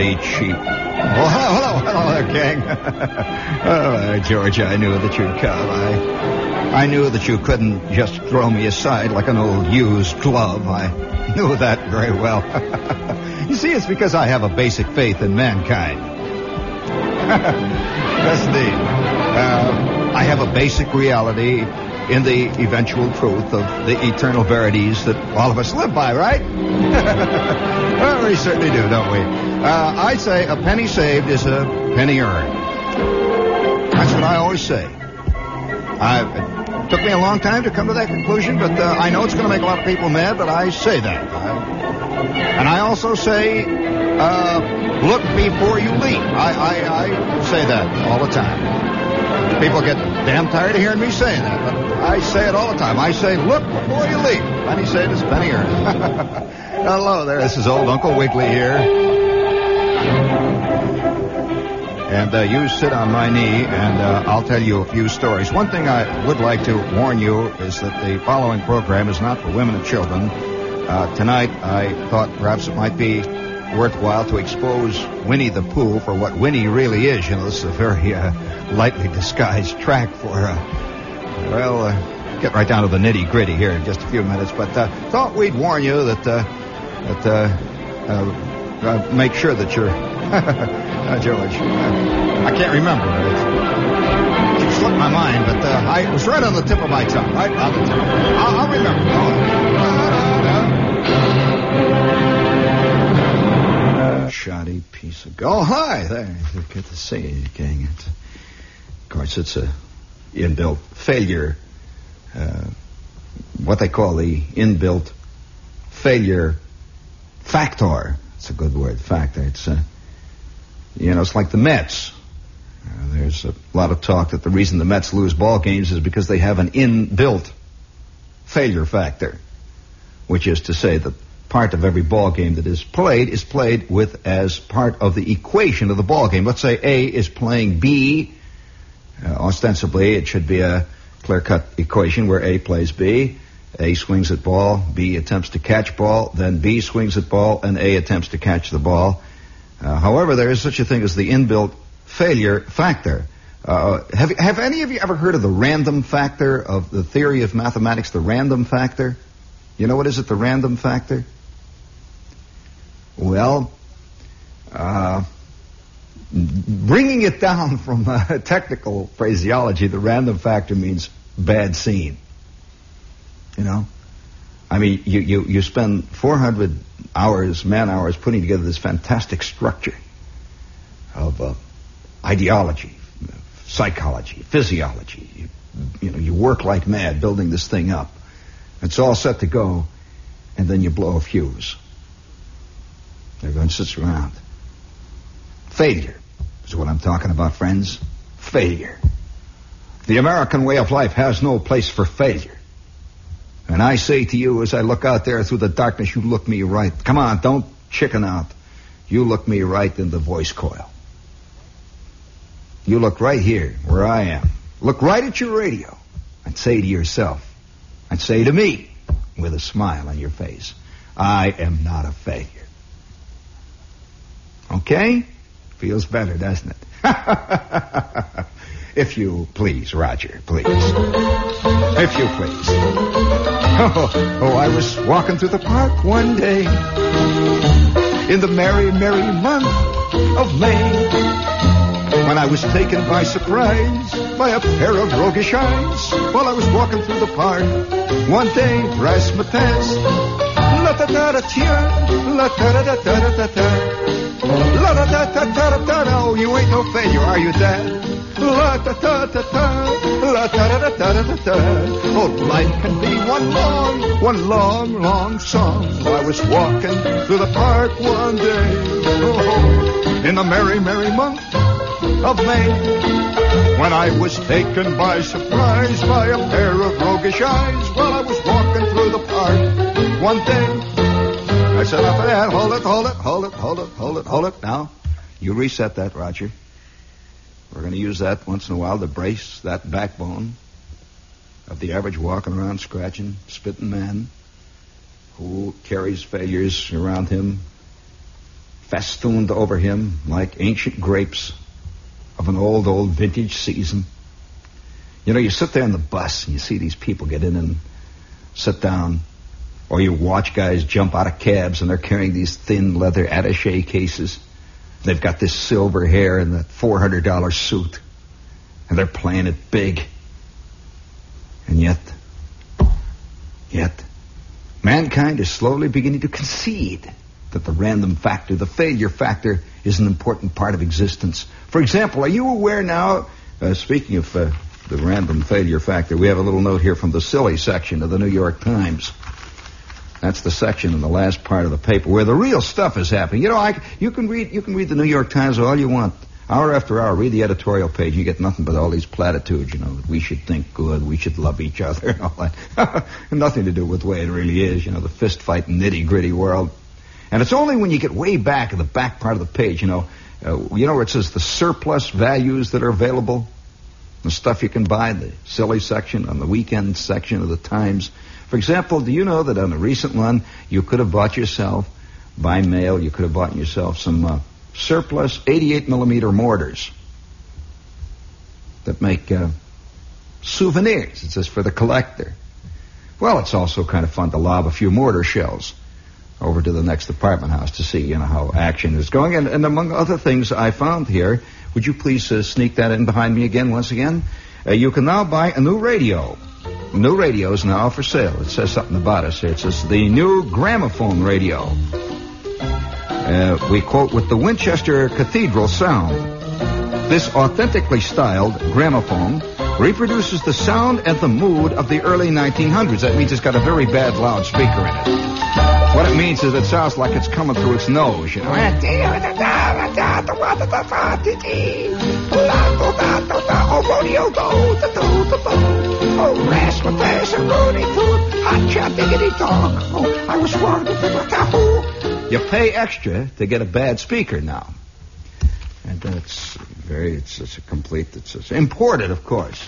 bloody cheap. Well, hello there, gang. George, I knew that you'd come. I knew that you couldn't just throw me aside like an old used glove. I knew that very well. You see, it's because I have a basic faith in mankind. Yes, indeed. I have a basic reality in the eventual truth of the eternal verities that all of us live by, right? Well, we certainly do, don't we? I say a penny saved is a penny earned. That's what I always say. It took me a long time to come to that conclusion, but I know it's going to make a lot of people mad, but I say that. And I also say, look before you leap. I say that all the time. People get damn tired of hearing me saying that, but I say it all the time. I say, look before you leap. Penny saved is penny earned. Hello there, this is old Uncle Wiggily here. And you sit on my knee, and I'll tell you a few stories. One thing I would like to warn you is that the following program is not for women and children. Tonight, I thought perhaps it might be worthwhile to expose Winnie the Pooh for what Winnie really is. You know, this is a very lightly disguised track for, get right down to the nitty-gritty here in just a few minutes. But thought we'd warn you that make sure that you're... George, I can't remember. It slipped my mind, but it was right on the tip of my tongue. Right on the tip. I'll remember. Shoddy piece of... Oh, hi there. Good to see you, gang. Of course, it's a inbuilt failure. What they call the inbuilt failure factor. It's a good word, factor. It's it's like the Mets. There's a lot of talk that the reason the Mets lose ball games is because they have an inbuilt failure factor, which is to say that part of every ball game that is played with as part of the equation of the ball game. Let's say A is playing B. Ostensibly, it should be a clear-cut equation where A plays B. A swings at ball, B attempts to catch ball, then B swings at ball, and A attempts to catch the ball. However, there is such a thing as the inbuilt failure factor. Have any of you ever heard of the random factor of the theory of mathematics, the random factor? You know what is it, the random factor? Well, bringing it down from technical phraseology, the random factor means bad scene. You know? I mean, you spend 400 man-hours putting together this fantastic structure of ideology, psychology, physiology. You work like mad building this thing up. It's all set to go, and then you blow a fuse. Everyone sits around. Failure is what I'm talking about, friends. Failure. The American way of life has no place for failure. And I say to you, as I look out there through the darkness, you look me right. Come on, don't chicken out. You look me right in the voice coil. You look right here, where I am. Look right at your radio and say to yourself, and say to me, with a smile on your face, I am not a failure. Okay? Feels better, doesn't it? If you please, Roger, please. If you please. Oh, I was walking through the park one day in the merry, merry month of May, when I was taken by surprise by a pair of roguish eyes while I was walking through the park one day, razzmatazz, la-da-da-da-tia, la-da-da-da-da-da-da, la-da-da-da-da-da-da. Oh, you ain't no failure, are you, Dad? La-da-da-da-da, la-da-da-da-da-da-da. Oh, life can be one long song. I was walking through the park one day, in the merry, merry month of May, when I was taken by surprise by a pair of roguish eyes while I was walking through the park one day. I said, enough of that. Hold it. Now, you reset that, Roger. We're going to use that once in a while to brace that backbone of the average walking around scratching, spitting man who carries failures around him festooned over him like ancient grapes of an old vintage season. You know, you sit there on the bus and you see these people get in and sit down, or you watch guys jump out of cabs and they're carrying these thin leather attaché cases. They've got this silver hair and that $400 suit, and they're playing it big. And yet, mankind is slowly beginning to concede that the random factor, the failure factor, is an important part of existence. For example, are you aware now, speaking of the random failure factor, we have a little note here from the silly section of the New York Times. That's the section in the last part of the paper where the real stuff is happening. You know, you can read the New York Times all you want. Hour after hour, read the editorial page. You get nothing but all these platitudes, you know, that we should think good, we should love each other, and all that. Nothing to do with the way it really is, you know, the fist-fight, nitty-gritty world. And it's only when you get way back in the back part of the page, you know where it says the surplus values that are available, the stuff you can buy, the silly section, on the weekend section of the Times. For example, do you know that on a recent one, you could have bought yourself, by mail, you could have bought yourself some surplus 88mm mortars that make souvenirs. It says for the collector. Well, it's also kind of fun to lob a few mortar shells over to the next apartment house to see, you know, how action is going. And among other things I found here, would you please sneak that in behind me again, once again? You can now buy a new radio. New radio is now for sale. It says something about us here. It says the new gramophone radio. We quote, with the Winchester Cathedral sound. This authentically styled gramophone reproduces the sound and the mood of the early 1900s. That means it's got a very bad loudspeaker in it. What it means is it sounds like it's coming through its nose, you know. Oh, rodeo go, oh, rascal, there's a Rooney Toot, hot shot, diggity dog. Oh, I was wrong to pick a tapu. You pay extra to get a bad speaker now. And it's imported, of course.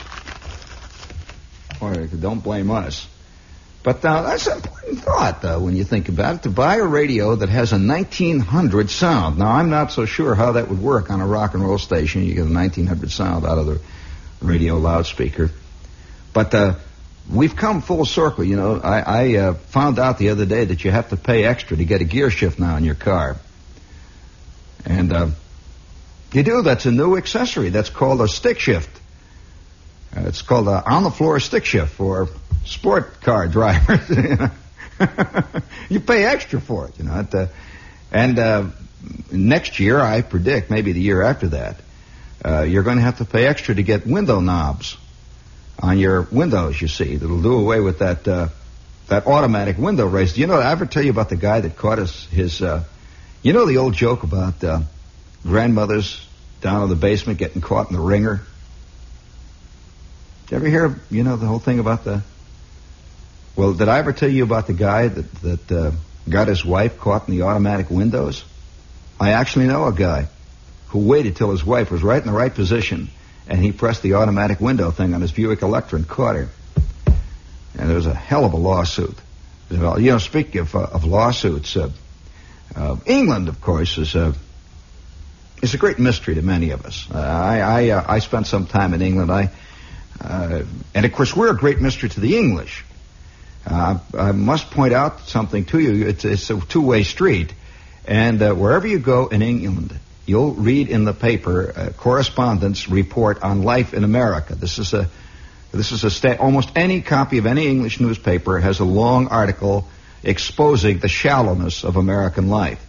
Or don't blame us. But that's an important thought, though, when you think about it, to buy a radio that has a 1900 sound. Now, I'm not so sure how that would work on a rock and roll station. You get a 1900 sound out of the radio loudspeaker. But we've come full circle, you know. I found out the other day that you have to pay extra to get a gear shift now in your car. And you do. That's a new accessory. That's called a stick shift. It's called an on-the-floor stick shift for sport car drivers. You pay extra for it, you know. And next year, I predict, maybe the year after that, you're going to have to pay extra to get window knobs on your windows, you see. That'll do away with that automatic window raise. Do you know, I ever tell you about the guy that caught his you know the old joke about grandmothers down in the basement getting caught in the ringer? Did you ever hear, you know, the whole thing about well, did I ever tell you about the guy that got his wife caught in the automatic windows? I actually know a guy who waited till his wife was right in the right position, and he pressed the automatic window thing on his Buick Electra and caught her. And there was a hell of a lawsuit. You know, speaking of lawsuits, England, of course, is a great mystery to many of us. I spent some time in England. And of course, we're a great mystery to the English. I must point out something to you. It's a two-way street. And wherever you go in England, you'll read in the paper a correspondence report on life in America. This is almost any copy of any English newspaper has a long article exposing the shallowness of American life.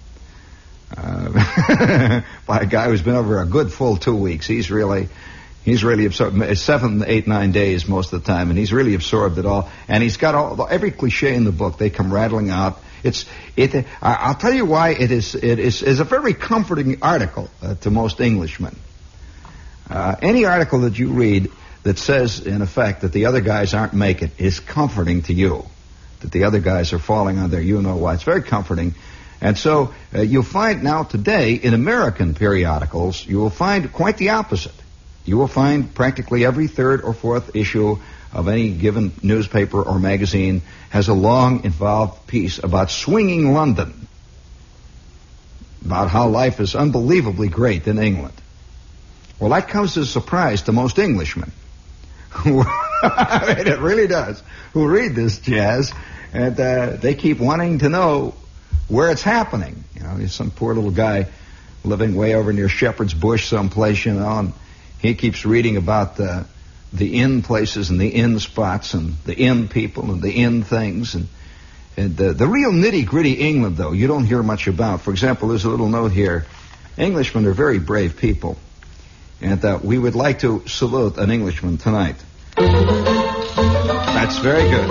By a guy who's been over a good full 2 weeks. He's really absorbed 7, 8, 9 days most of the time, and he's really absorbed it all. And he's got every cliche in the book. They come rattling out. I'll tell you why it is a very comforting article to most Englishmen. Any article that you read that says, in effect, that the other guys aren't making it is comforting to you. That the other guys are falling on their you-know-why. It's very comforting. And so you'll find now today in American periodicals, you will find quite the opposite. You will find practically every third or fourth issue of any given newspaper or magazine has a long, involved piece about swinging London. about how life is unbelievably great in England. Well, that comes as a surprise to most Englishmen. I mean, it really does. Who read this jazz, and they keep wanting to know where it's happening. You know, there's some poor little guy living way over near Shepherd's Bush someplace, you know, and he keeps reading about the inn places and the inn spots and the inn people and the inn things. And the real nitty-gritty England, though, you don't hear much about. For example, there's a little note here. Englishmen are very brave people. And we would like to salute an Englishman tonight. That's very good.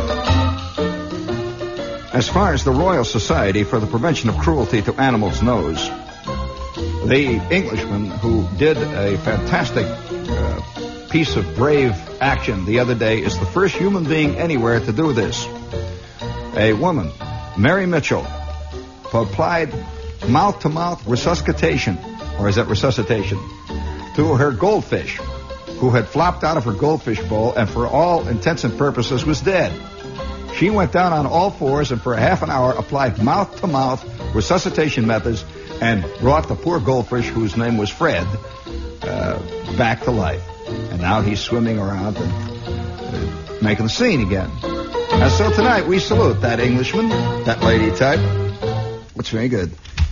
As far as the Royal Society for the Prevention of Cruelty to Animals knows, the Englishman who did a fantastic piece of brave action the other day is the first human being anywhere to do this. A woman, Mary Mitchell, applied mouth-to-mouth resuscitation, or is that resuscitation, to her goldfish, who had flopped out of her goldfish bowl and for all intents and purposes was dead. She went down on all fours and for a half an hour applied mouth-to-mouth resuscitation methods and brought the poor goldfish, whose name was Fred, back to life. And now he's swimming around and making the scene again. And so tonight we salute that Englishman, that lady type. It's very good.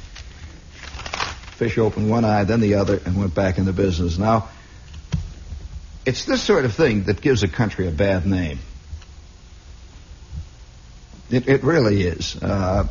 Fish opened one eye, then the other, and went back into business. Now, it's this sort of thing that gives a country a bad name. It really is. Now,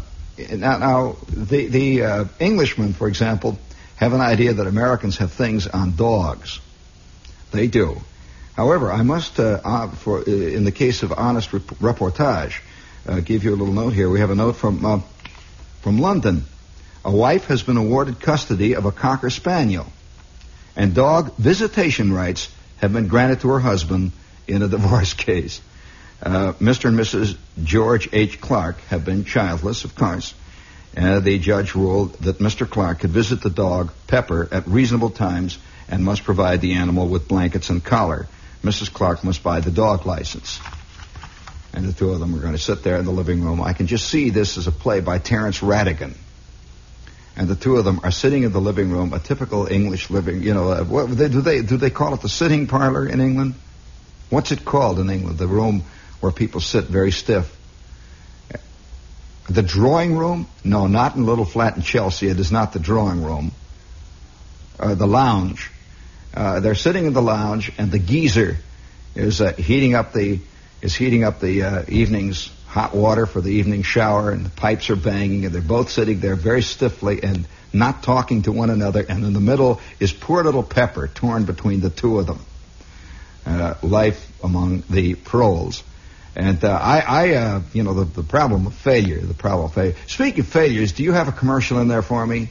the Englishmen, for example, have an idea that Americans have things on dogs. They do. However, I must, in the case of honest reportage, give you a little note here. We have a note from London. A wife has been awarded custody of a Cocker Spaniel, and dog visitation rights have been granted to her husband in a divorce case. Mr. and Mrs. George H. Clark have been childless, of course. The judge ruled that Mr. Clark could visit the dog, Pepper, at reasonable times and must provide the animal with blankets and collar. Mrs. Clark must buy the dog license. And the two of them are going to sit there in the living room. I can just see this as a play by Terence Rattigan. And the two of them are sitting in the living room, a typical English living, you know, do they call it the sitting parlor in England? What's it called in England? The room where people sit very stiff. The drawing room? No, not in Little Flat in Chelsea. It is not the drawing room. The lounge. They're sitting in the lounge, and the geezer is heating up the evening's hot water for the evening shower, and the pipes are banging, and they're both sitting there very stiffly and not talking to one another, and in the middle is poor little Pepper torn between the two of them. Life among the proles. And the problem of failure, Speaking of failures, do you have a commercial in there for me?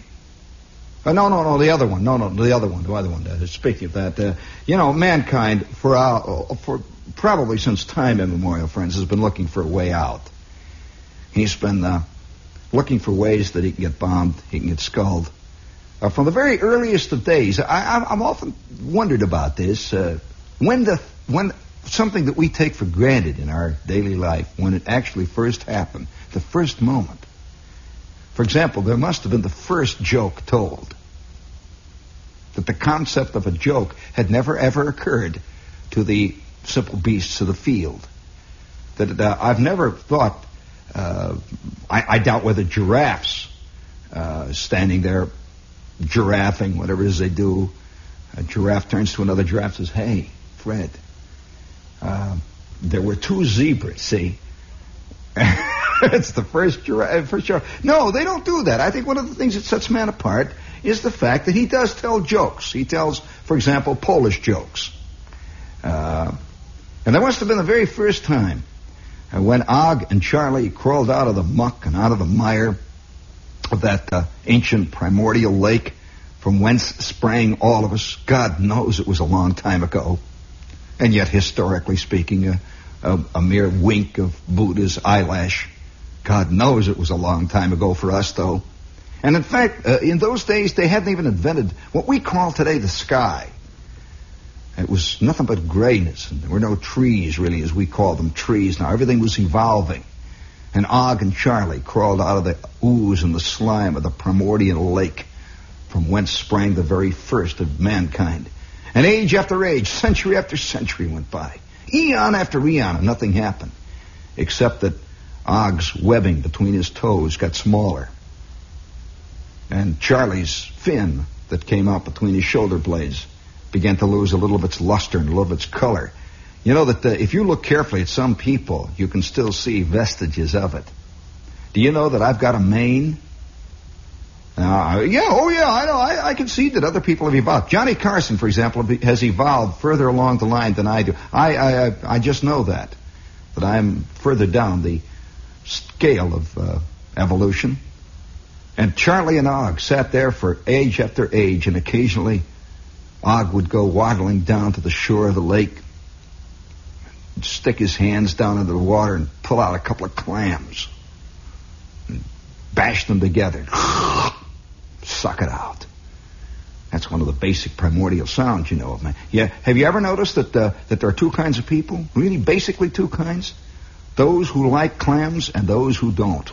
No, the other one. The other one. Speaking of that, mankind for probably since time immemorial, friends, has been looking for a way out. He's been looking for ways that he can get bombed, he can get sculled. From the very earliest of days, I'm often wondered about this. When something that we take for granted in our daily life, when it actually first happened, the first moment. For example, there must have been the first joke told. That the concept of a joke had never ever occurred to the simple beasts of the field. That I've never thought, I doubt whether giraffes standing there giraffing, whatever it is they do, a giraffe turns to another giraffe and says, "Hey, Fred, there were two zebras, see?" It's the first giraffe, for sure. No, they don't do that. I think one of the things that sets man apart is the fact that he does tell jokes. He tells, for example, Polish jokes. And there must have been the very first time when Og and Charlie crawled out of the muck and out of the mire of that ancient primordial lake from whence sprang all of us. God knows it was a long time ago. And yet, historically speaking, a mere wink of Buddha's eyelash. God knows it was a long time ago for us, though. And in fact, in those days, they hadn't even invented what we call today the sky. It was nothing but grayness, and there were no trees, really, as we call them trees. Now, everything was evolving. And Og and Charlie crawled out of the ooze and the slime of the primordial lake, from whence sprang the very first of mankind. And age after age, century after century went by. Eon after eon, and nothing happened, except that Og's webbing between his toes got smaller. And Charlie's fin that came out between his shoulder blades began to lose a little of its luster and a little of its color. You know that if you look carefully at some people, you can still see vestiges of it. Do you know that I've got a mane? I know. I can see that other people have evolved. Johnny Carson, for example, has evolved further along the line than I do. I just know that I'm further down the scale of evolution. And Charlie and Og sat there for age after age, and occasionally Og would go waddling down to the shore of the lake, stick his hands down into the water and pull out a couple of clams and bash them together. Suck it out. That's one of the basic primordial sounds, you know, man. Yeah, have you ever noticed that there are two kinds of people? Really, basically two kinds? Those who like clams and those who don't.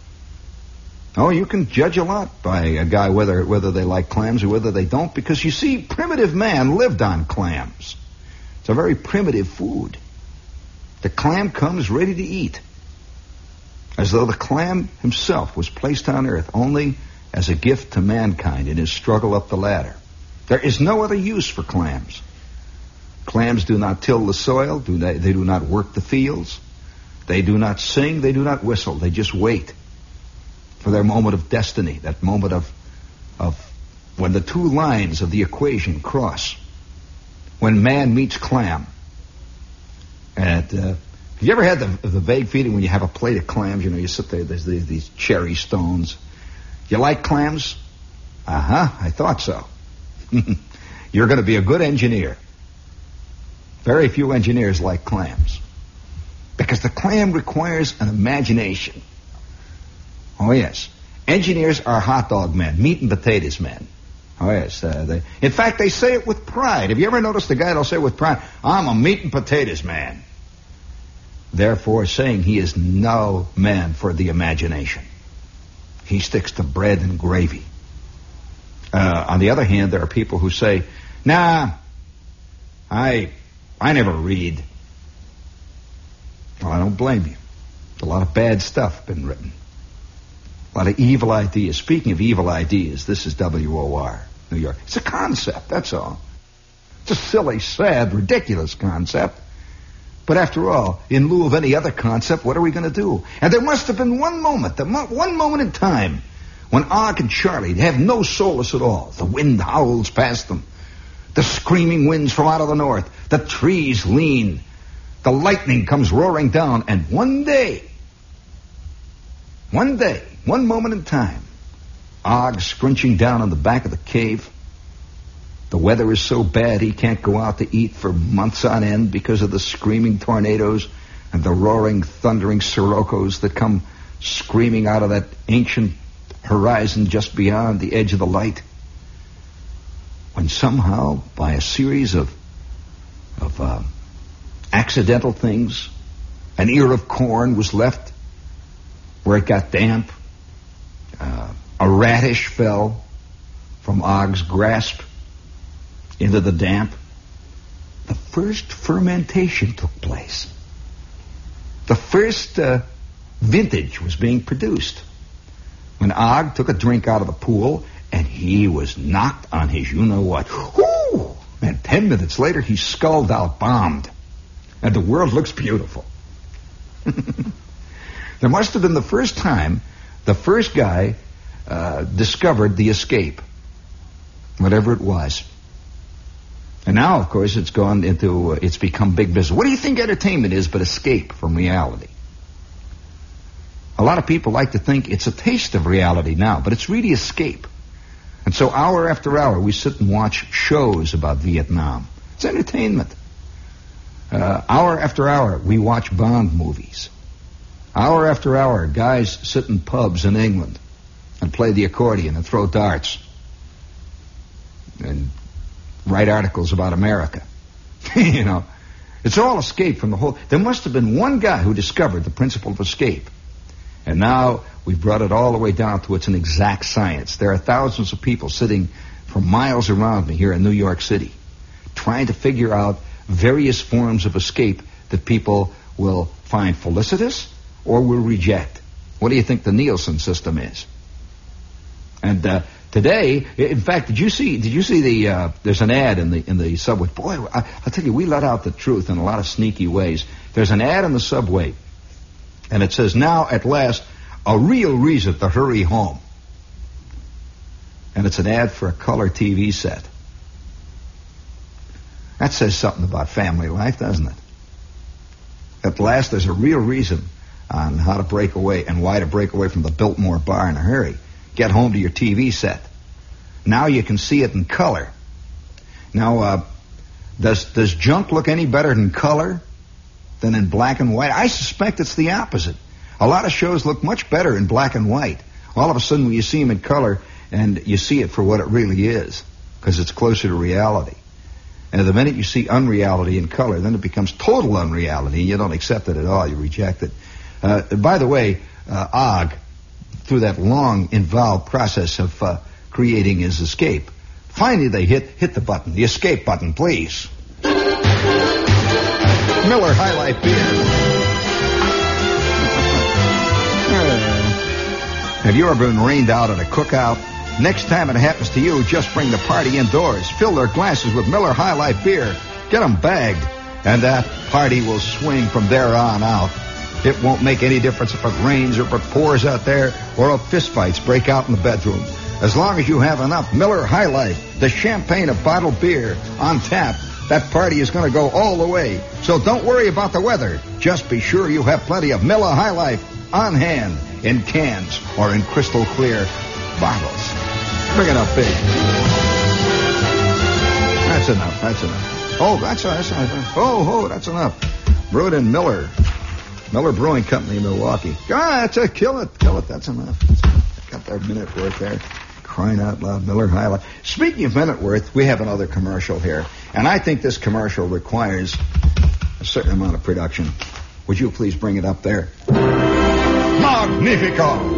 Oh, you can judge a lot by a guy whether they like clams or whether they don't, because you see, primitive man lived on clams. It's a very primitive food. The clam comes ready to eat, as though the clam himself was placed on earth only as a gift to mankind in his struggle up the ladder. There is no other use for clams. Clams do not till the soil, they do not work the fields, they do not sing, they do not whistle, they just wait for their moment of destiny, that moment of when the two lines of the equation cross, when man meets clam. And have you ever had the vague feeling when you have a plate of clams, you know, you sit there, there's these cherry stones. You like clams? I thought so. You're going to be a good engineer. Very few engineers like clams, because the clam requires an imagination. Oh, yes. Engineers are hot dog men, meat and potatoes men. Oh, yes. In fact, they say it with pride. Have you ever noticed a guy that'll say with pride, I'm a meat and potatoes man? Therefore, saying he is no man for the imagination. He sticks to bread and gravy. On the other hand, there are people who say, nah, I never read. Well, I don't blame you. A lot of bad stuff been written. A lot of evil ideas. Speaking of evil ideas, this is WOR, New York. It's a concept, that's all. It's a silly, sad, ridiculous concept. But after all, in lieu of any other concept, what are we going to do? And there must have been one moment in time, when Og and Charlie have no solace at all. The wind howls past them. The screaming winds from out of the north. The trees lean. The lightning comes roaring down. And one day, one moment in time, Og scrunching down on the back of the cave. The weather is so bad he can't go out to eat for months on end because of the screaming tornadoes and the roaring, thundering sirocco's that come screaming out of that ancient horizon just beyond the edge of the light. When somehow, by a series of accidental things, an ear of corn was left where it got damp. A radish fell from Og's grasp into the damp. The first fermentation took place. The first vintage was being produced when Og took a drink out of the pool, and he was knocked on his you-know-what. Whoo! And 10 minutes later, he sculled out, bombed. And the world looks beautiful. There must have been the first time the first guy discovered the escape, whatever it was. And now, of course, it's become big business. What do you think entertainment is but escape from reality? A lot of people like to think it's a taste of reality now, but it's really escape. And so hour after hour, we sit and watch shows about Vietnam. It's entertainment. Hour after hour, we watch Bond movies. Hour after hour, guys sit in pubs in England and play the accordion and throw darts and write articles about America. You know, it's all escape from the whole. There must have been one guy who discovered the principle of escape. And now we've brought it all the way down to it's an exact science. There are thousands of people sitting for miles around me here in New York City trying to figure out various forms of escape that people will find felicitous or will reject. What do you think the Nielsen system is? And today, in fact, did you see the there's an ad in the subway. Boy, I'll tell you, we let out the truth in a lot of sneaky ways. There's an ad in the subway, and it says, now at last, a real reason to hurry home. And it's an ad for a color TV set. That says something about family life, doesn't it? At last, there's a real reason on how to break away and why to break away from the Biltmore bar in a hurry. Get home to your TV set. Now you can see it in color. Now, does junk look any better in color than in black and white? I suspect it's the opposite. A lot of shows look much better in black and white. All of a sudden, when you see them in color, and you see it for what it really is, because it's closer to reality. And the minute you see unreality in color, then it becomes total unreality. You don't accept it at all. You reject it. By the way, Og, through that long, involved process of creating his escape, finally they hit the button, the escape button, please. Miller High Life beer. Have you ever been rained out at a cookout? Next time it happens to you, just bring the party indoors. Fill their glasses with Miller High Life beer. Get them bagged. And that party will swing from there on out. It won't make any difference if it rains or if it pours out there or if fistfights break out in the bedroom. As long as you have enough Miller High Life, the champagne of bottled beer, on tap, that party is going to go all the way. So don't worry about the weather. Just be sure you have plenty of Miller High Life on hand in cans or in crystal clear bottles. Bring it up big. That's enough. Oh, that's enough. Oh, that's enough. Brewed in Miller Brewing Company, Milwaukee. God, kill it. That's enough. Got that minute worth there. Crying out loud, Miller High Life. Speaking of minute worth, we have another commercial here. And I think this commercial requires a certain amount of production. Would you please bring it up there? Magnifico!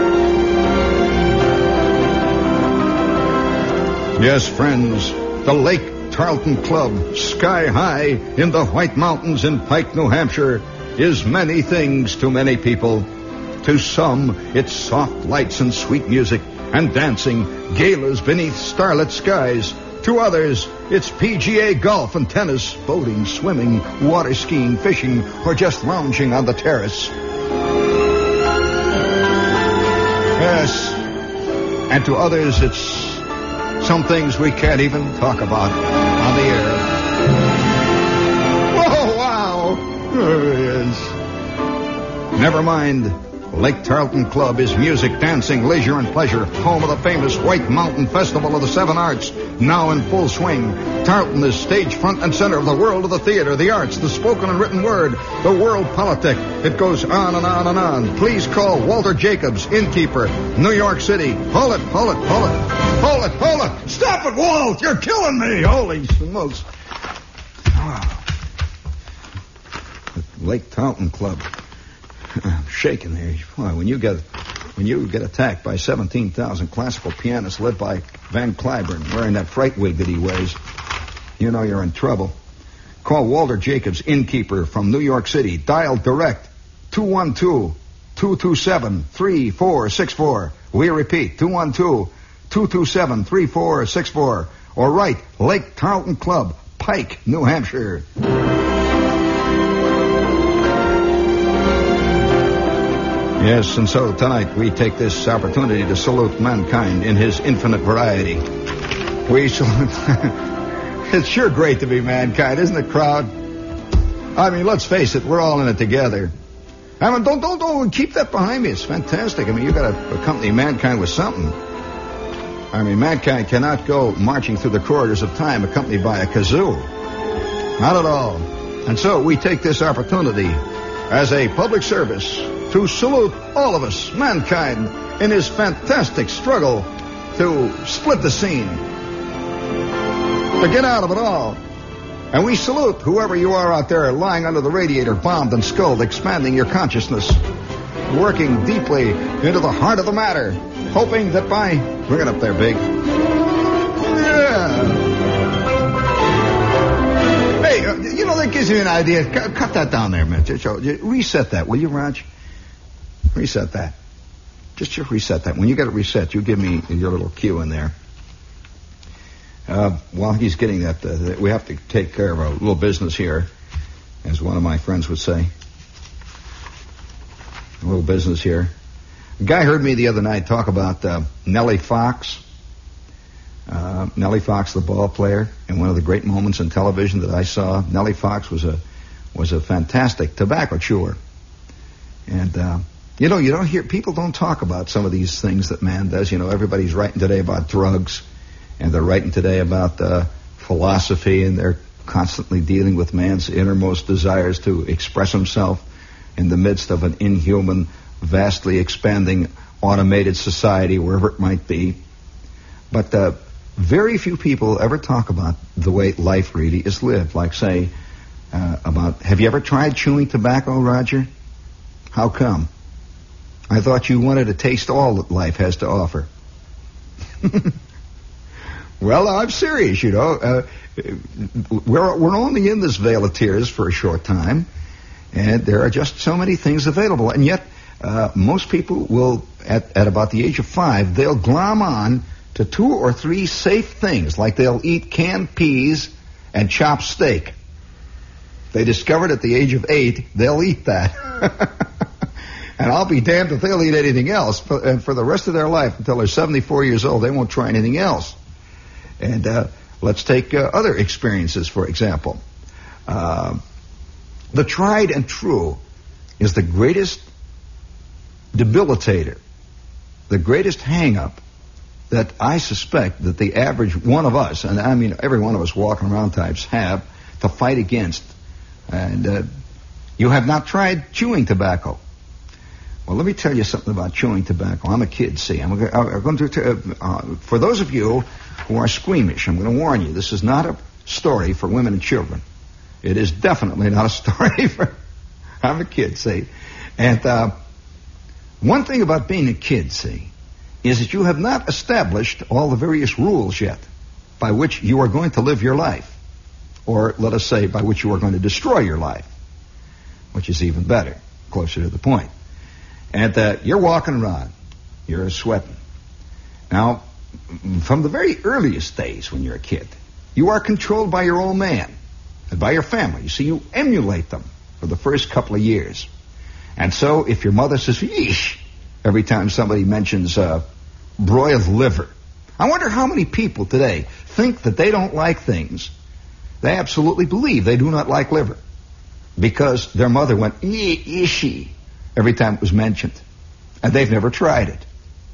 Yes, friends, the Lake Tarleton Club, sky high in the White Mountains in Pike, New Hampshire, is many things to many people. To some, it's soft lights and sweet music and dancing, galas beneath starlit skies. To others, it's PGA golf and tennis, boating, swimming, water skiing, fishing, or just lounging on the terrace. Yes, and to others, it's some things we can't even talk about on the air. Oh, wow! There it is. Never mind. Lake Tarleton Club is music, dancing, leisure, and pleasure. Home of the famous White Mountain Festival of the Seven Arts, now in full swing. Tarleton is stage front and center of the world of the theater, the arts, the spoken and written word, the world politic. It goes on and on and on. Please call Walter Jacobs, innkeeper, New York City. Hold it. Stop it, Walt! You're killing me! Holy smokes. Oh. Lake Tarleton Club. I'm shaking there. Boy, when you get attacked by 17,000 classical pianists led by Van Cliburn wearing that fright wig that he wears, you know you're in trouble. Call Walter Jacobs, innkeeper from New York City. Dial direct 212-227-3464. We repeat, 212-227-3464. Or write Lake Tarleton Club, Pike, New Hampshire. Yes, and so tonight we take this opportunity to salute mankind in his infinite variety. We salute... It's sure great to be mankind, isn't it, crowd? I mean, let's face it, we're all in it together. I mean, don't keep that behind me. It's fantastic. I mean, you got to accompany mankind with something. I mean, mankind cannot go marching through the corridors of time accompanied by a kazoo. Not at all. And so we take this opportunity as a public service to salute all of us, mankind, in his fantastic struggle to split the scene, to get out of it all. And we salute whoever you are out there lying under the radiator, bombed and skulled, expanding your consciousness. working deeply into the heart of the matter, hoping that by... Bring it up there, Big. Yeah. Hey, that gives you an idea. Cut that down there, man. Reset that, will you, Raj? Reset that. Just reset that. When you get it reset, you give me your little cue in there. While he's getting that, we have to take care of a little business here, as one of my friends would say. A little business here. A guy heard me the other night talk about Nellie Fox. Nellie Fox, the ball player, and one of the great moments in television that I saw. Nellie Fox was a fantastic tobacco chewer. And, you don't hear, people don't talk about some of these things that man does. Everybody's writing today about drugs, and they're writing today about philosophy, and they're constantly dealing with man's innermost desires to express himself in the midst of an inhuman, vastly expanding, automated society, wherever it might be. But very few people ever talk about the way life really is lived. Like, say, have you ever tried chewing tobacco, Roger? How come? I thought you wanted to taste all that life has to offer. Well, I'm serious, We're only in this vale of tears for a short time, and there are just so many things available. And yet, most people will, at about the age of 5, they'll glom on to 2 or 3 safe things, like they'll eat canned peas and chopped steak. They discovered at the age of 8, they'll eat that. And I'll be damned if they'll eat anything else. And for the rest of their life, until they're 74 years old, they won't try anything else. And let's take other experiences, for example. The tried and true is the greatest debilitator, the greatest hang-up that I suspect that the average one of us, and I mean every one of us walking around types, have to fight against. And you have not tried chewing tobacco. Well, let me tell you something about chewing tobacco. I'm a kid, see. I'm going to for those of you who are squeamish, I'm going to warn you, this is not a story for women and children. It is definitely not a story for... I'm a kid, see. And one thing about being a kid, see, is that you have not established all the various rules yet by which you are going to live your life. Or, let us say, by which you are going to destroy your life, which is even better, closer to the point. And you're walking around. You're sweating. Now, from the very earliest days when you're a kid, you are controlled by your old man and by your family. You see, you emulate them for the first couple of years. And so if your mother says, yeesh, every time somebody mentions broiled liver, I wonder how many people today think that they don't like things. They absolutely believe they do not like liver because their mother went, yeeshy, every time it was mentioned. And they've never tried it.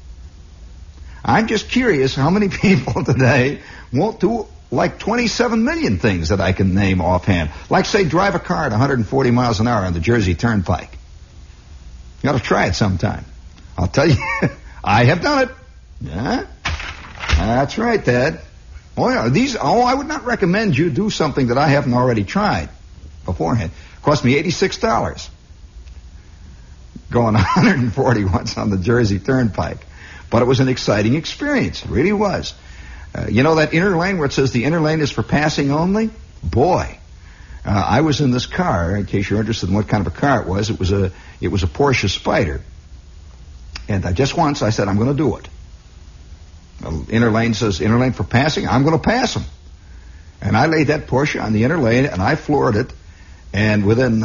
I'm just curious how many people today won't do like 27 million things that I can name offhand. Like, say, drive a car at 140 miles an hour on the Jersey Turnpike. You ought to try it sometime. I'll tell you, I have done it. Yeah? That's right, Dad. Oh, yeah, I would not recommend you do something that I haven't already tried beforehand. It cost me $86. Going 140 once on the Jersey Turnpike. But it was an exciting experience. It really was. You know that inner lane where it says the inner lane is for passing only? Boy. I was in this car, in case you're interested in what kind of a car it was. It was a Porsche Spyder. And just once I said, I'm going to do it. The inner lane says inner lane for passing. I'm going to pass them. And I laid that Porsche on the inner lane and I floored it. And within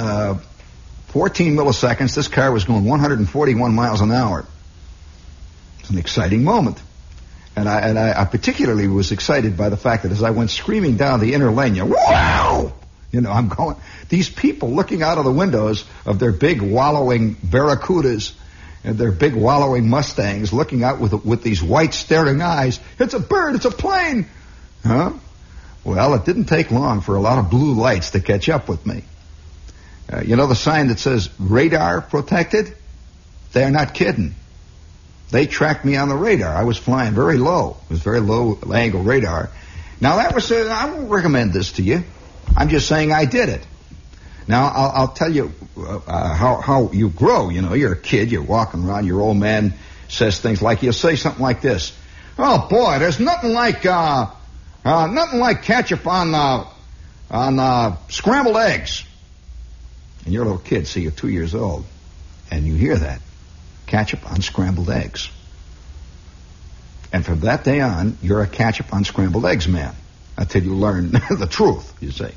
14 milliseconds, this car was going 141 miles an hour. It's an exciting moment. And I particularly was excited by the fact that as I went screaming down the inner lane, wow! I'm going, these people looking out of the windows of their big wallowing Barracudas and their big wallowing Mustangs looking out with these white staring eyes. It's a bird, it's a plane! Huh? Well, it didn't take long for a lot of blue lights to catch up with me. You know the sign that says radar protected? They're not kidding. They tracked me on the radar. I was flying very low. It was very low angle radar. Now that was, I won't recommend this to you. I'm just saying I did it. Now, I'll tell you how you grow. You know, you're a kid, you're walking around, your old man says things like, he'll say something like this. Oh, boy, there's nothing like ketchup on scrambled eggs. And you're a little kid, so you're 2 years old, and you hear that. Ketchup on scrambled eggs. And from that day on, you're a ketchup on scrambled eggs man, until you learn the truth, you see.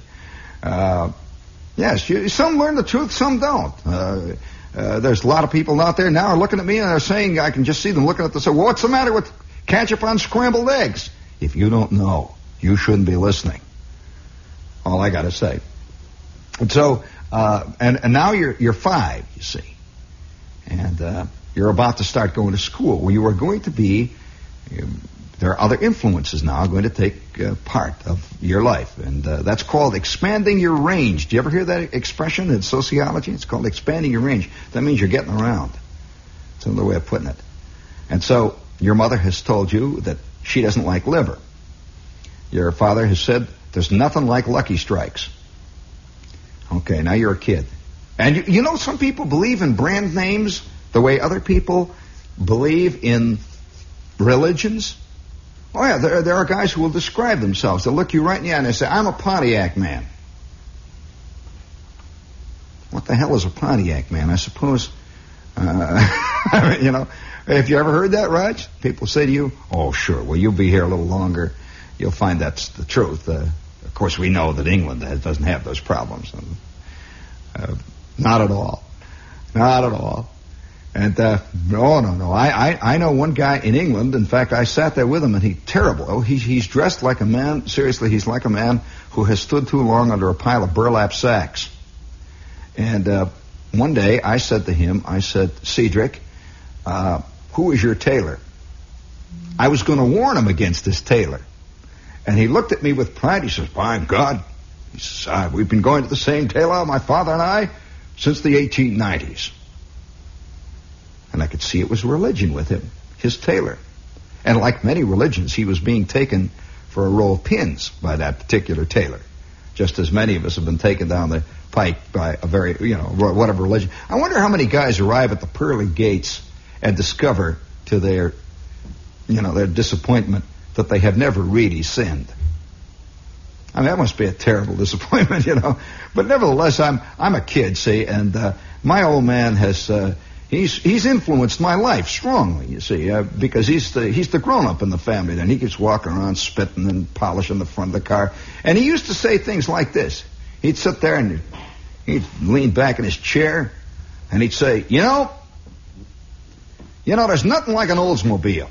Yes, some learn the truth, some don't. There's a lot of people out there now are looking at me and they're saying, I can just see them looking at this, well, what's the matter with ketchup on scrambled eggs? If you don't know, you shouldn't be listening. All I got to say. And so, and now you're 5, you see. And you're about to start going to school where you are going to be, there are other influences now going to take part of your life. And that's called expanding your range. Do you ever hear that expression in sociology? It's called expanding your range. That means you're getting around. It's another way of putting it. And so your mother has told you that she doesn't like liver. Your father has said there's nothing like Lucky Strikes. Okay, now you're a kid. And you know some people believe in brand names the way other people believe in religions? Oh, yeah, there are guys who will describe themselves. They'll look you right in the eye and they say, I'm a Pontiac man. What the hell is a Pontiac man? I suppose, you know, have you ever heard that, Raj? People say to you, oh, sure, well, you'll be here a little longer. You'll find that's the truth. Of course, we know that England doesn't have those problems. Not at all. Not at all. And, no. I know one guy in England. In fact, I sat there with him, and he's terrible. Oh, he's dressed like a man. Seriously, he's like a man who has stood too long under a pile of burlap sacks. And one day, I said to him, Cedric, who is your tailor? I was going to warn him against this tailor. And he looked at me with pride. He says, by God, he says, we've been going to the same tailor, my father and I, since the 1890s. And I could see it was religion with him, his tailor. And like many religions, he was being taken for a row of pins by that particular tailor. Just as many of us have been taken down the pike by a very, whatever religion. I wonder how many guys arrive at the pearly gates and discover to their disappointment that they have never really sinned. I mean, that must be a terrible disappointment, But nevertheless, I'm a kid, see, and my old man has... He's influenced my life strongly, you see, because he's the grown-up in the family. Then he gets walking around spitting and polishing the front of the car. And he used to say things like this. He'd sit there and he'd lean back in his chair and he'd say, there's nothing like an Oldsmobile.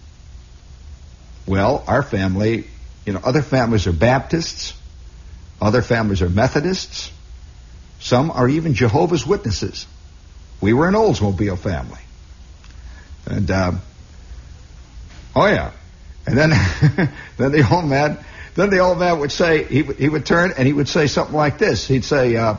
Well, our family, other families are Baptists, other families are Methodists, some are even Jehovah's Witnesses. We were an Oldsmobile family. And, oh yeah. And then, then the old man would say, he would turn and he would say something like this. He'd say, I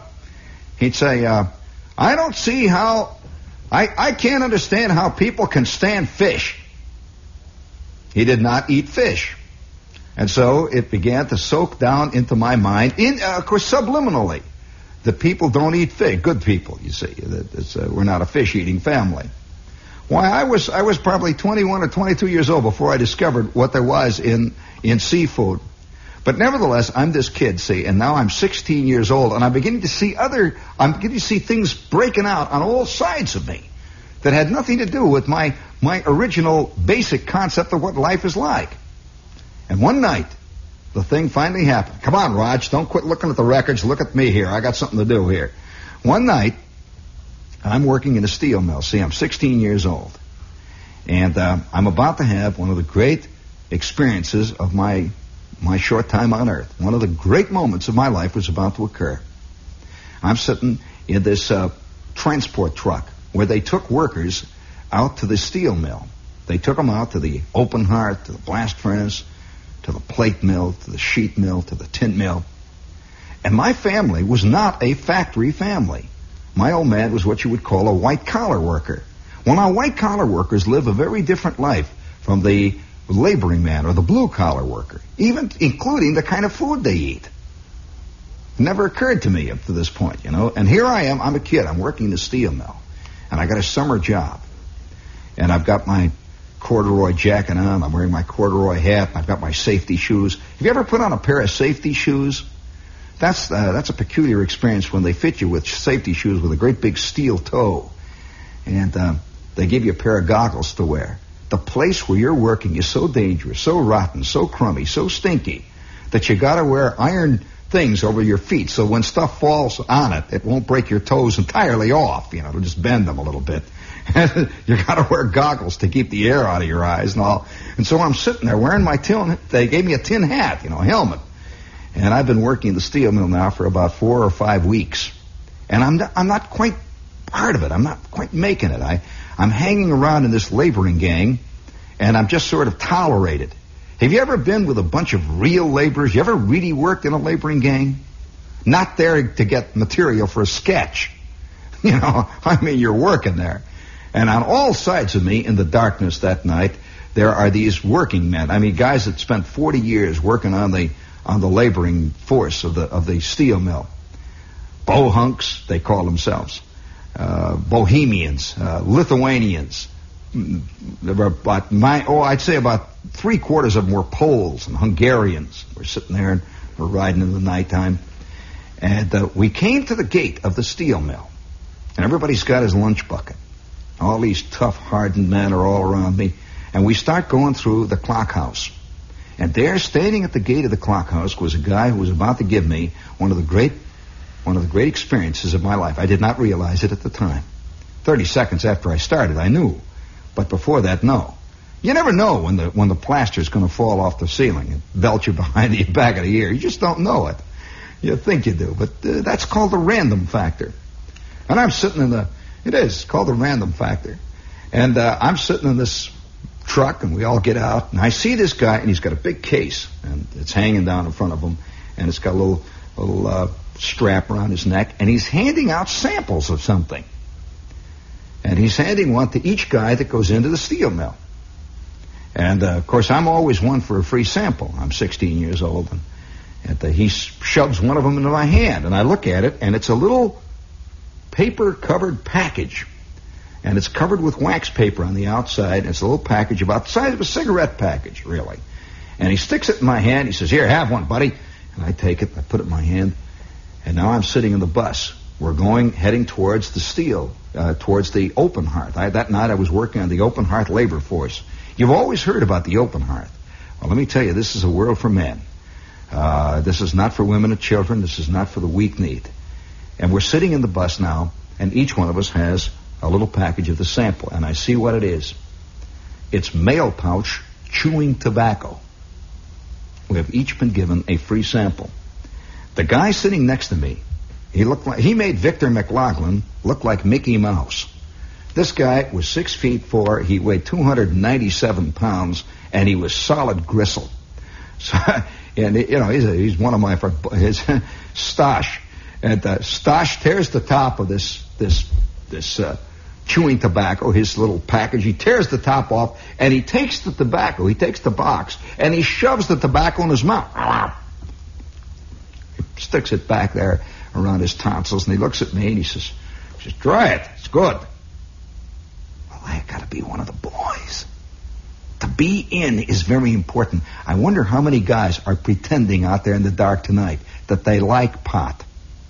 don't see how, I can't understand how people can stand fish. He did not eat fish. And so it began to soak down into my mind, of course, subliminally. The people don't eat fish. Good people, you see. We're not a fish-eating family. Why, I was probably 21 or 22 years old before I discovered what there was in seafood. But nevertheless, I'm this kid, see, and now I'm 16 years old, and I'm beginning to see things breaking out on all sides of me that had nothing to do with my original basic concept of what life is like. And one night, the thing finally happened. Come on, Raj, don't quit looking at the records. Look at me here. I got something to do here. One night, I'm working in a steel mill. See, I'm 16 years old. And I'm about to have one of the great experiences of my short time on Earth. One of the great moments of my life was about to occur. I'm sitting in this transport truck where they took workers out to the steel mill. They took them out to the open heart, to the blast furnace, to the plate mill, to the sheet mill, to the tin mill. And my family was not a factory family. My old man was what you would call a white-collar worker. Well, now, white-collar workers live a very different life from the laboring man or the blue-collar worker, even including the kind of food they eat. Never occurred to me up to this point, And here I am. I'm a kid. I'm working the steel mill. And I got a summer job. And I've got my corduroy jacket on. I'm wearing my corduroy hat. I've got my safety shoes. Have you ever put on a pair of safety shoes? That's a peculiar experience when they fit you with safety shoes with a great big steel toe. And they give you a pair of goggles to wear. The place where you're working is so dangerous, so rotten, so crummy, so stinky that you got to wear iron things over your feet so when stuff falls on it, it won't break your toes entirely off. It'll just bend them a little bit. You got to wear goggles to keep the air out of your eyes and all. And so I'm sitting there wearing my tin. They gave me a tin hat, a helmet. And I've been working the steel mill now for about 4 or 5 weeks. And I'm not quite part of it. I'm not quite making it. I'm hanging around in this laboring gang, and I'm just sort of tolerated. Have you ever been with a bunch of real laborers? You ever really worked in a laboring gang? Not there to get material for a sketch. You're working there. And on all sides of me in the darkness that night, there are these working men. Guys that spent 40 years working on the laboring force of the steel mill. Bohunks, they call themselves. Bohemians, Lithuanians. There were I'd say about 3/4 of them were Poles and Hungarians. We're sitting there and we're riding in the nighttime. And we came to the gate of the steel mill. And everybody's got his lunch bucket. All these tough, hardened men are all around me. And we start going through the clock house. And there, standing at the gate of the clock house, was a guy who was about to give me one of the great experiences of my life. I did not realize it at the time. 30 seconds after I started, I knew. But before that, no. You never know when the plaster's going to fall off the ceiling and belt you behind the back of the ear. You just don't know it. You think you do, but that's called the random factor. And I'm sitting it is called the random factor. And I'm sitting in this truck, and we all get out, and I see this guy, and he's got a big case, and it's hanging down in front of him, and it's got a little strap around his neck, and he's handing out samples of something. And he's handing one to each guy that goes into the steel mill. And, of course, I'm always one for a free sample. I'm 16 years old, and he shoves one of them into my hand, and I look at it, and it's a little paper-covered package. And it's covered with wax paper on the outside, and it's a little package about the size of a cigarette package, really. And he sticks it in my hand. He says, "Here, have one, buddy." And I take it, I put it in my hand, and now I'm sitting in the bus. We're heading towards the steel, towards the Open Hearth. That night I was working on the Open Hearth labor force. You've always heard about the Open Hearth. Well, let me tell you, this is a world for men. This is not for women and children. This is not for the weak-kneed. And we're sitting in the bus now, and each one of us has a little package of the sample, and I see what it is. It's mail pouch chewing tobacco. We have each been given a free sample. The guy sitting next to me, he made Victor McLaughlin look like Mickey Mouse. This guy was 6'4", he weighed 297 pounds, and he was solid gristle. So, and he's one of my friends, Stosh, and Stosh tears the top of this chewing tobacco, his little package. He tears the top off, and he takes the tobacco, he takes the box, and he shoves the tobacco in his mouth. He sticks it back there around his tonsils, and he looks at me, and he says, "Try it. It's good." Well, I got to be one of the boys. To be in is very important. I wonder how many guys are pretending out there in the dark tonight that they like pot.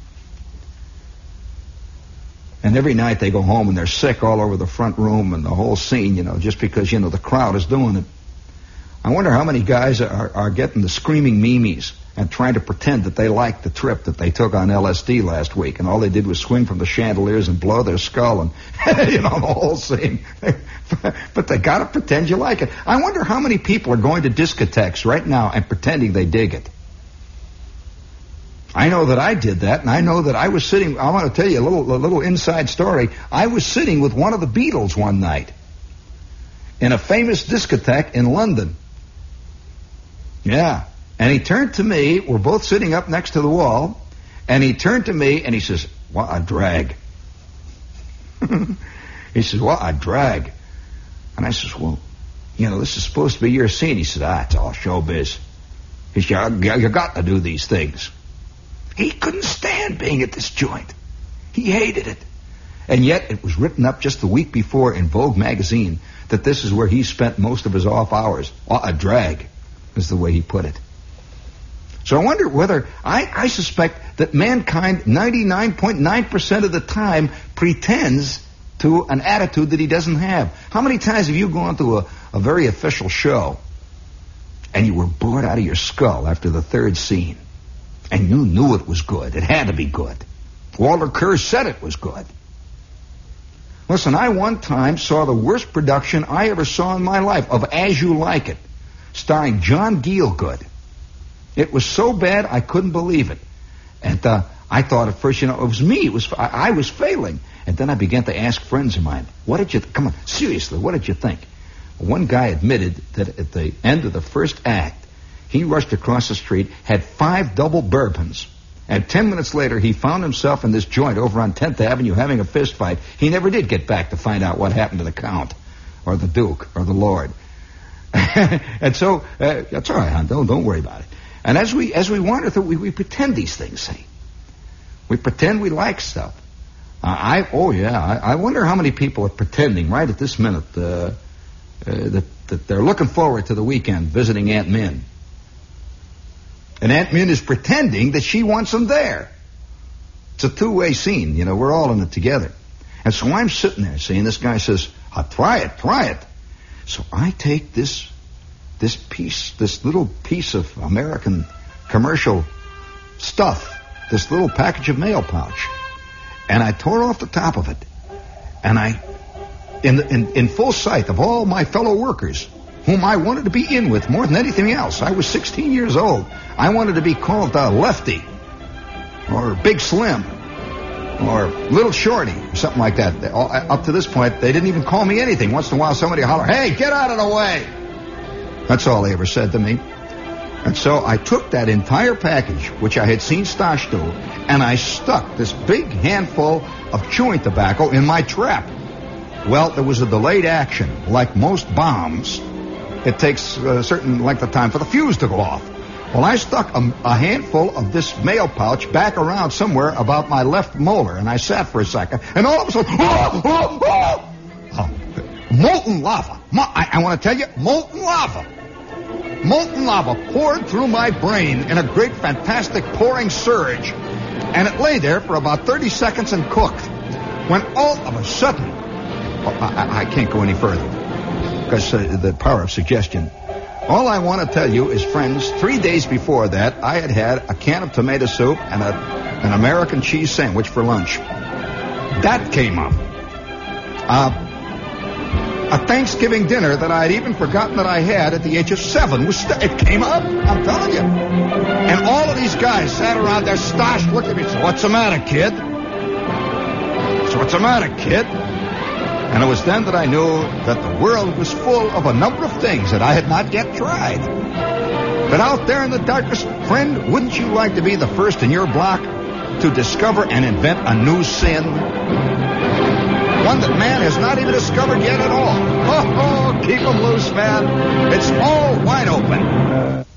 And every night they go home and they're sick all over the front room and the whole scene, just because, the crowd is doing it. I wonder how many guys are getting the screaming memes and trying to pretend that they like the trip that they took on LSD last week, and all they did was swing from the chandeliers and blow their skull and, the whole scene. But they got to pretend you like it. I wonder how many people are going to discotheques right now and pretending they dig it. I know that I did that, and I know that I was sitting. I want to tell you a little inside story. I was sitting with one of the Beatles one night in a famous discotheque in London. Yeah. And he turned to me. We're both sitting up next to the wall. And he turned to me and he says, "What a drag." He says, "What a drag." And I says, "Well, this is supposed to be your scene." He said, "It's all showbiz." He said, "You got to do these things." He couldn't stand being at this joint. He hated it. And yet it was written up just the week before in Vogue magazine that this is where he spent most of his off hours. A drag is the way he put it. So I wonder whether, I suspect that mankind 99.9% of the time pretends to an attitude that he doesn't have. How many times have you gone to a very official show and you were bored out of your skull after the third scene and you knew it was good? It had to be good. Walter Kerr said it was good. Listen, I one time saw the worst production I ever saw in my life of As You Like It, starring John Gielgud. It was so bad I couldn't believe it. And I thought at first, it was me. I was failing. And then I began to ask friends of mine, come on, seriously, what did you think? One guy admitted that at the end of the first act, he rushed across the street, had 5 double bourbons, and 10 minutes later, he found himself in this joint over on 10th Avenue having a fist fight. He never did get back to find out what happened to the Count, or the Duke, or the Lord. And so, that's all right, hon, don't worry about it. And as we wander through, we pretend these things, see. We pretend we like stuff. I wonder how many people are pretending right at this minute that they're looking forward to the weekend visiting Aunt Min. And Aunt Min is pretending that she wants them there. It's a two-way scene, we're all in it together. And so I'm sitting there saying, this guy says, try it. So I take this little piece of American commercial stuff, this little package of mail pouch, and I tore off the top of it. And in full sight of all my fellow workers, whom I wanted to be in with more than anything else. I was 16 years old. I wanted to be called Lefty, or Big Slim, or Little Shorty, or something like that. Up to this point, they didn't even call me anything. Once in a while, somebody holler, "Hey, get out of the way!" That's all they ever said to me. And so I took that entire package, which I had seen Stosh do, and I stuck this big handful of chewing tobacco in my trap. Well, there was a delayed action. Like most bombs, it takes a certain length of time for the fuse to go off. Well, I stuck a handful of this mail pouch back around somewhere about my left molar, and I sat for a second, and all of a sudden, molten lava. I want to tell you, molten lava. Molten lava poured through my brain in a great, fantastic pouring surge, and it lay there for about 30 seconds and cooked. When all of a sudden, I can't go any further because the power of suggestion. All I want to tell you is, friends, 3 days before that, I had a can of tomato soup and an American cheese sandwich for lunch. That came up. A Thanksgiving dinner that I had even forgotten that I had at the age of 7 it came up, I'm telling you. And all of these guys sat around there, Stosh looked at me and said, "What's the matter, kid?" So, "What's the matter, kid?" And it was then that I knew that the world was full of a number of things that I had not yet tried. But out there in the darkness, friend, wouldn't you like to be the first in your block to discover and invent a new sin? One that man has not even discovered yet at all. Oh, keep 'em loose, man. It's all wide open.